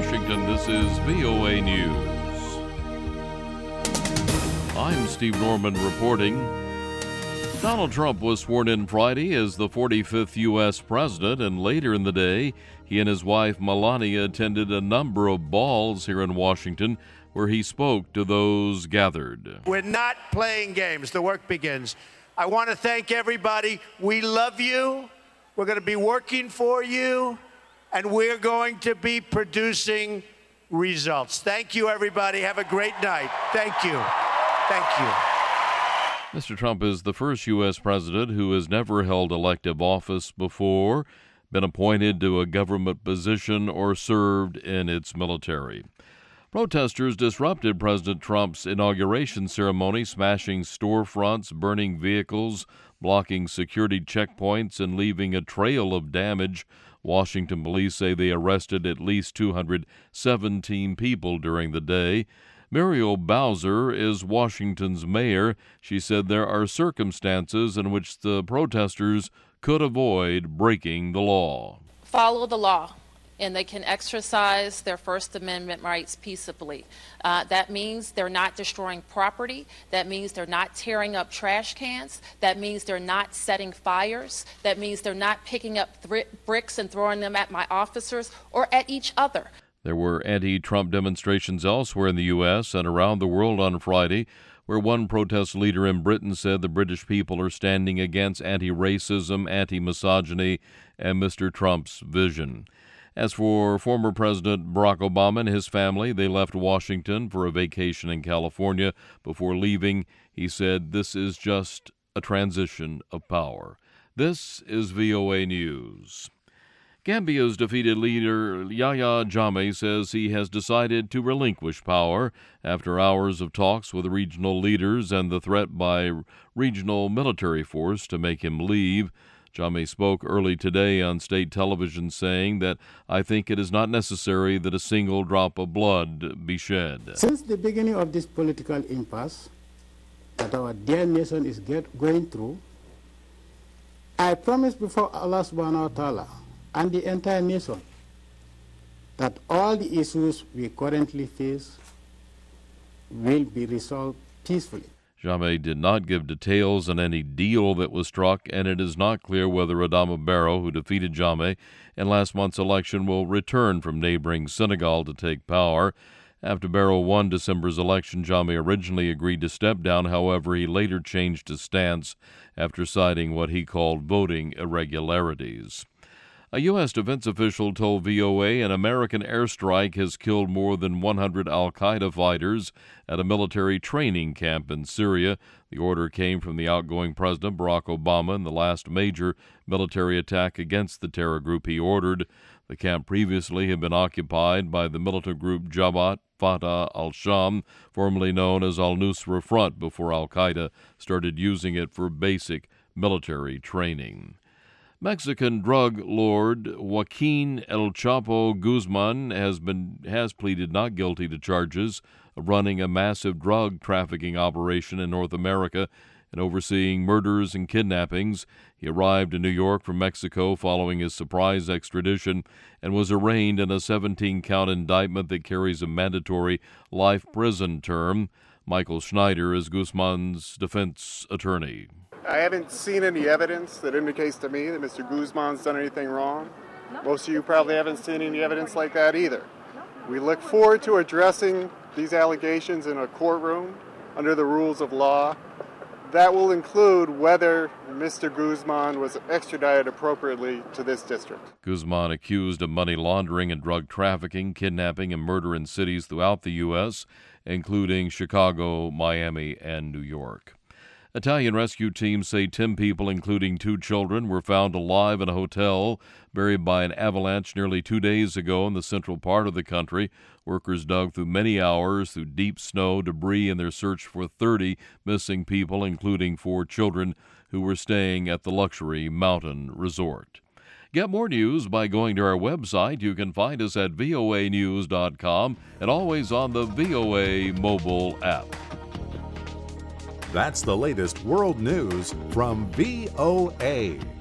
Washington, this is VOA News. I'm Steve Norman reporting. Donald Trump was sworn in Friday as the 45th U.S. president, and later in the day, he and his wife Melania attended a number of balls here in Washington where he spoke to those gathered. We're not playing games. The work begins. I want to thank everybody. We love you. We're going to be working for you, and we're going to be producing results. Thank you, everybody. Have a great night. Thank you. Thank you. Mr. Trump is the first U.S. president who has never held elective office before, been appointed to a government position, or served in its military. Protesters disrupted President Trump's inauguration ceremony, smashing storefronts, burning vehicles, blocking security checkpoints, and leaving a trail of damage. Washington police say they arrested at least 217 people during the day. Muriel Bowser is Washington's mayor. She said there are circumstances in which the protesters could avoid breaking the law. Follow the law, and they can exercise their First Amendment rights peaceably. That means they're not destroying property. That means they're not tearing up trash cans. That means they're not setting fires. That means they're not picking up bricks and throwing them at my officers or at each other. There were anti-Trump demonstrations elsewhere in the U.S. and around the world on Friday, where one protest leader in Britain said the British people are standing against anti-racism, anti-misogyny, and Mr. Trump's vision. As for former President Barack Obama and his family, they left Washington for a vacation in California. Before leaving, he said, "This is just a transition of power." This is VOA News. Gambia's defeated leader Yahya Jammeh says he has decided to relinquish power after hours of talks with regional leaders and the threat by regional military force to make him leave. Jammeh spoke early today on state television saying that, "I think it is not necessary that a single drop of blood be shed." Since the beginning of this political impasse that our dear nation is going through, I promise before Allah subhanahu wa ta'ala and the entire nation that all the issues we currently face will be resolved peacefully. Jammeh did not give details on any deal that was struck, and it is not clear whether Adama Barrow, who defeated Jammeh in last month's election, will return from neighboring Senegal to take power. After Barrow won December's election, Jammeh originally agreed to step down. However, he later changed his stance after citing what he called voting irregularities. A U.S. defense official told VOA an American airstrike has killed more than 100 al-Qaeda fighters at a military training camp in Syria. The order came from the outgoing President Barack Obama in the last major military attack against the terror group he ordered. The camp previously had been occupied by the militant group Jabhat Fatah al-Sham, formerly known as al-Nusra Front, before al-Qaeda started using it for basic military training. Mexican drug lord Joaquin El Chapo Guzman has pleaded not guilty to charges of running a massive drug trafficking operation in North America and overseeing murders and kidnappings. He arrived in New York from Mexico following his surprise extradition and was arraigned in a 17-count indictment that carries a mandatory life prison term. Michael Schneider is Guzman's defense attorney. I haven't seen any evidence that indicates to me that Mr. Guzman's done anything wrong. No. Most of you probably haven't seen any evidence like that either. No. We look forward to addressing these allegations in a courtroom under the rules of law. That will include whether Mr. Guzman was extradited appropriately to this district. Guzman accused of money laundering and drug trafficking, kidnapping, and murder in cities throughout the U.S., including Chicago, Miami, and New York. Italian rescue teams say 10 people, including 2 children, were found alive in a hotel buried by an avalanche nearly 2 days ago in the central part of the country. Workers dug through many hours through deep snow, debris in their search for 30 missing people, including 4 children who were staying at the luxury mountain resort. Get more news by going to our website. You can find us at voanews.com and always on the VOA mobile app. That's the latest world news from VOA.